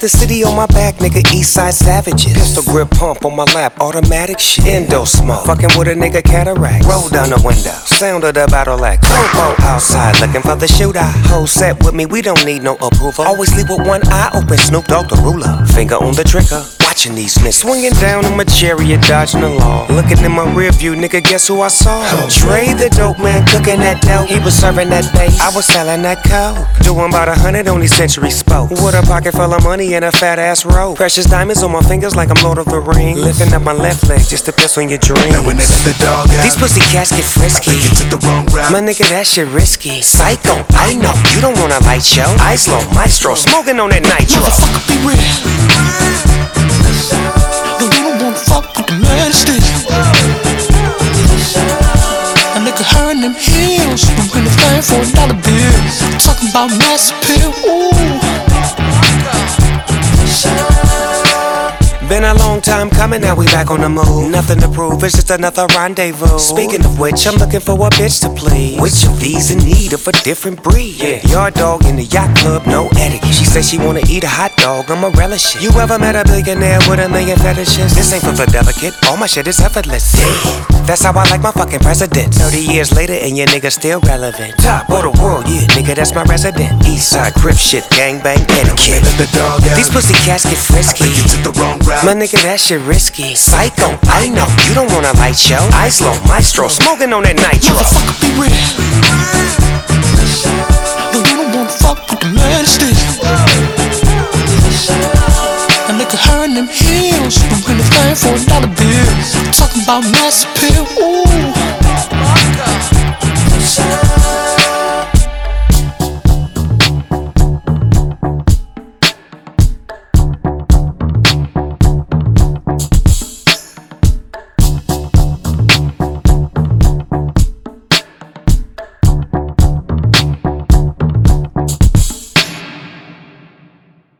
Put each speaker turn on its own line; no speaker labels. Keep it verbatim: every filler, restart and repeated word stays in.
the city on my back, nigga, east side savages. Pistol grip pump on my lap, automatic shit. Endo smoke, fucking with a nigga cataract. Roll down the window, sound of the battle axe. Popo outside, looking for the shooter. Whole set with me, we don't need no approval. Always leave with one eye open, Snoop Dogg the ruler. Finger on the trigger, watching these miss. Swinging down in my chariot, dodging the law. Looking in my rear view, nigga, guess who I saw? Dre the dope man, cooking that dough. He was serving that bass, I was selling that coke. Doing about a hundred on these century spokes. With a pocket full of money and a fat ass rope. Precious diamonds on my fingers like I'm Lord of the Rings. Lifting up my left leg just to piss on your dreams.
Now when they let the dog out,
these pussy cats get frisky.
I think you took the wrong route.
My nigga, that shit risky. Psycho, I know, you don't want a light show. Ice low, maestro, smoking on that nitro.
Motherfucker, be real. No, you don't wanna fuck with the majesty. A nigga her in them heels, I'm in the fame for a dollar bill. Talking about mass appeal, ooh.
Been a long time coming, now we back on the move. Nothing to prove, it's just another rendezvous. Speaking of which, I'm looking for a bitch to please. Which of these in need of a different breed? Yeah. Yard dog in the yacht club, no etiquette. She said she wanna eat a hot dog, I'ma relish it. You ever met a billionaire with a million fetishes? This ain't for the delicate, all my shit is effortless. Yeah. That's how I like my fucking presidents. Thirty years later and your nigga still relevant. Top of the world, yeah, nigga, that's my resident. East side crip shit, gangbang etiquette.
Let the dog out.
These pussy cats get frisky.
I think you took the wrong route.
My nigga, that shit risky. Psycho, I know, you don't want a light show. Ice low, maestro, smoking on that nitro.
Motherfucker, be real. No, you don't wanna fuck with the majesty. A nigga her in them heels, I'm in the fame for a dollar bill. Talking about mass appeal, ooh.